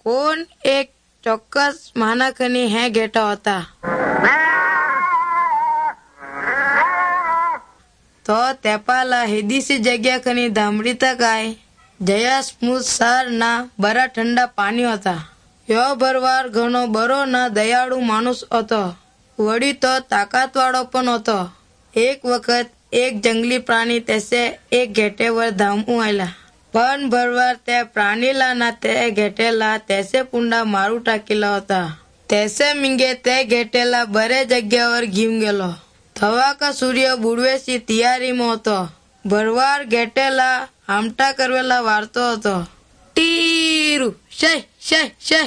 पण एक ચોક્કસ માનકની હે ઘેટા હતા. तो तेपाला हेदीसी जग्या खनी धांबडीता काय जया स्मूथ सार ना बरा ठंडा पाणी होता. यो भरवार घणो बरो ना दयाळू माणूस होतो. वडी तो ताकदवाळो पण होतो. एक वखत एक जंगली प्राणी त्याचे एक घेटेवर धावून आला. पण भरवार त्या प्राणीला ना त्या घेटेला त्याचे पुंडा मारू टाकीला होता. त्याचे मिंगे त्या घेटेला बरे जग्यावर घेऊन गेलो. थवा का सूर्य बुडवेची तयारीમાં હતો. ભરવાડ ઘેટેલા આમટા કરવેલા વારતો હતો. ટીરુ શય શય શય.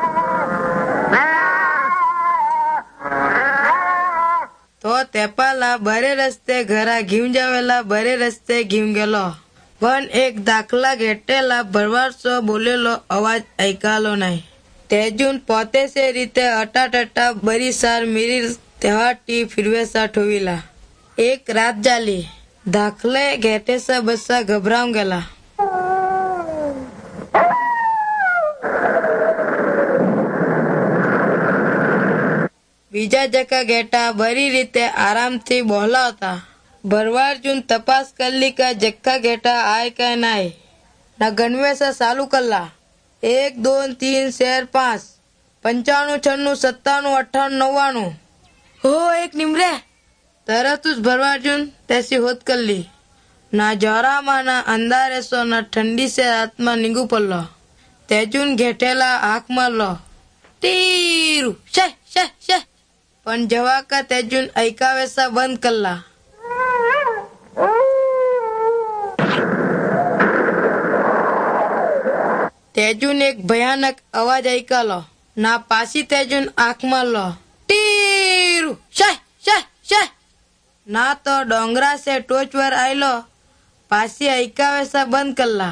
तो तेपाला बरे रस्ते घरा घेऊन जावेला बरे रस्ते घेऊन गेलो. पण एक दाखला घेटेला भरवाडचो बोलेलो अवाज ऐकालो नाही. तेजून पोतेसे रीते अटाटटा बरी सार मिरी तेव्हा टी फिरवेसा ठोविला. एक रात झाली. दाखले घेटेसा बस्सा घबरावून गेला. બીજા જકા ઘેટા બરી રીતે આરામથી બોહલા હતા. ભરવાડ જૂન તપાસ કરલી કે જક્કા ઘેટા આય કે નાય ના ગણવેસા ચાલુ કરલા. 1 2 3 4 5 95 96 97 98 99. हो एक निमरे. तरतच भरवाडून त्याची होत कल्ली. ना जोरामा ना अंधारेसो ना ठंडीसे आत्मा निघू पडलो. तेजून घेटेला हाक मारलो. टीरू शय शय शय. पण जेव्हा का तेजून ऐकावेसा बंद कल्ला. तेजून एक भयानक आवाज ऐकालो. ना पासी तेजून हाक मारलो. टीरू शय शय शय. ना तो डोंगरा से टोच वर आयलो. पासी ऐकावेसा बंद कल्ला.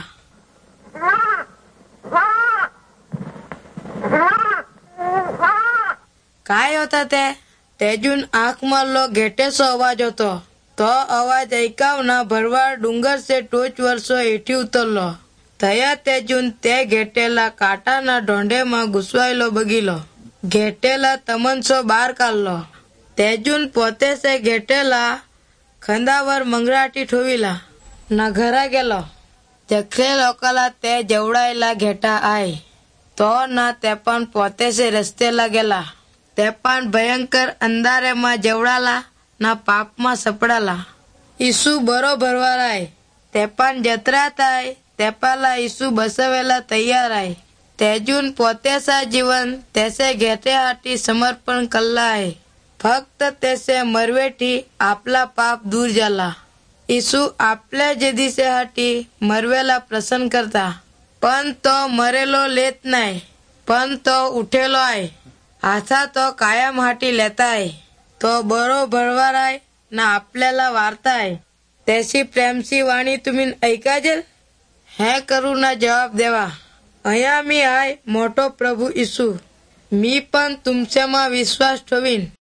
काय होता ते? तेजून हाक मारलो घेटेसो आवाज होतो. तो आवाज ऐकावना भरवाड डुंगर से टोच वरसो हेठी उतरलो. तया तेजून ते घेटेला काटाना ढोंडेमा घुसवायलो बघिलो. घेटेला तमनसो बार काढलो. तेजून पोते से घेटेला खंदावर मंगराटी ठोविला. ना घरा गेलो. जखरे लोकाला ते जेवडायला घेटा आय. तो ना तेपान पोते से रस्तेला गेला. तेपान भयंकर अंधारेमा जेवडाला ना पापमा सपडाला. ईसू बरो भरवार आय. तेपान जत्रात आय. तेपाला ईसू बसवेला तयार आय. तेजून पोतेसा जीवन त्याचे घेटेहाटी समर्पण कल्ला आहे. फक्त त्याचे मरवेठी आपला पाप दूर झाला. ईसू आपल्या जेदीसेहाटी मरवेला प्रसन्न करता. पण तो मरेलो लेत नाही. पण तो उठेलो आहे. आता तो कायम हाटी लेता आहे. तो बरो भरवार आहे ना आपल्याला वारताय. त्याची प्रेमची वाणी तुम्ही ऐकाजेल. हे करू ना जवाब देवा. अया मी आहे मोठो प्रभू ईसू. मी पण तुमच्यामा विश्वास ठेवीन.